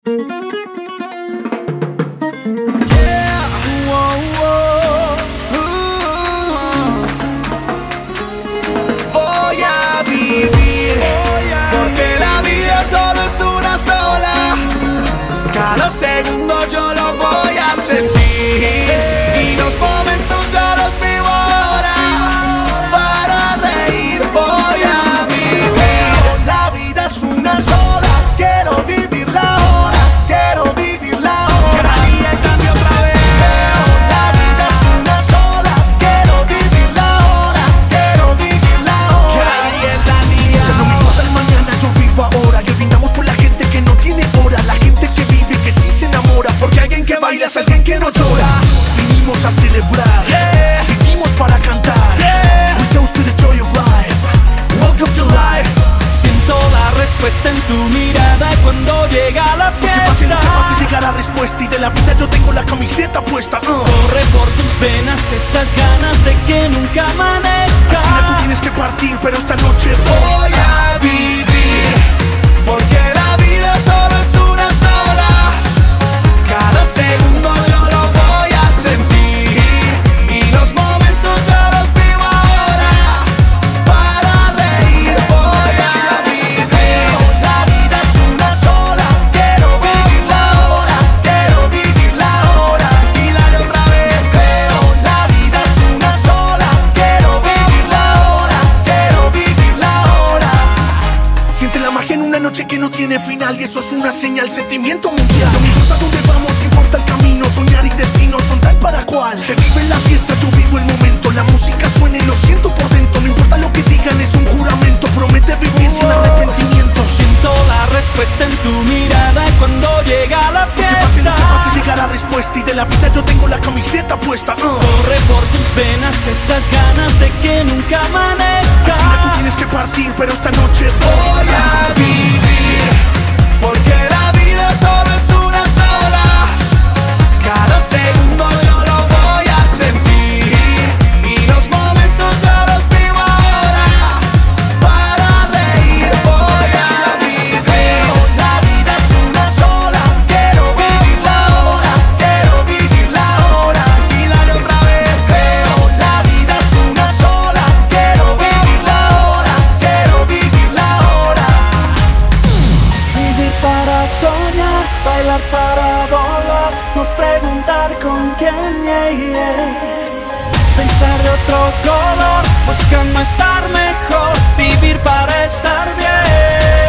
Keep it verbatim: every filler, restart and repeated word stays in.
Voy a vivir, porque la vida solo es una sola. Cada segundo yo lo voy a sentir, y los momentos yo los vivo ahora. Para reír voy a vivir. La vida es una sola, quiero vivirla ahora. Quiero vivirla ahora. Cada día cambio otra vez. La vida es una sola, quiero vivirla ahora. Quiero vivirla ahora. Cada día es la día. Ya no me importa el mañana, yo vivo ahora. Y hoy brindamos por la gente que no tiene hora. La gente que vive, que sí se enamora. Porque alguien que baila es alguien que no llora. Vinimos a celebrar, Yeah. vivimos para cantar, Yeah. We toast to the joy of life. Welcome to life. Siento la respuesta en tu mirada cuando llega la Que pase lo fiesta. que pase, llega la respuesta. Y de la vida yo tengo la camiseta puesta. uh. Corre por tus venas esas ganas de que nunca amanezca. Al final tú tienes que partir, pero esta noche Voy a vivir, porque la vida solo es una sola. Cada segundo yo lo voy a sentir, y los momentos yo los vivo ahora. Para reír voy a vivir. La vida es una sola, quiero vivirla ahora. Quiero vivirla ahora. Y dale otra vez. La vida es una sola, quiero vivirla ahora. Quiero vivirla ahora. siente la magia en una noche que no tiene final. Y eso es una señal, sentimiento mundial. No me importa dónde vamos, importa el camino. Soñar y destino son tal para cual. Se vive en la fiesta, yo vivo el momento. La música suena y lo siento por dentro. No importa lo que digan, es un juramento. Promete vivir sin arrepentimiento. Siento la respuesta en tu mirada cuando llega la Que pase lo fiesta. que pase, llega la respuesta. Y de la vida yo tengo la camiseta puesta. uh. Corre por tus venas esas ganas de que nunca amanezca. Al final tú tienes que partir, pero esta noche Voy a vivir, porque la vida solo es una sola. Cada segundo yo lo voy a sentir, y los momentos yo los vivo ahora. Para reír voy a vivir. La vida es una sola, quiero vivirla ahora. Quiero vivirla ahora. Y dale otra vez. La vida es una sola, quiero vivirla ahora. Quiero vivirla ahora. Vivir para soñar, bailar para volar, no preguntar con quién, yeah, yeah. Pensar de otro color, buscando estar mejor, vivir para estar bien.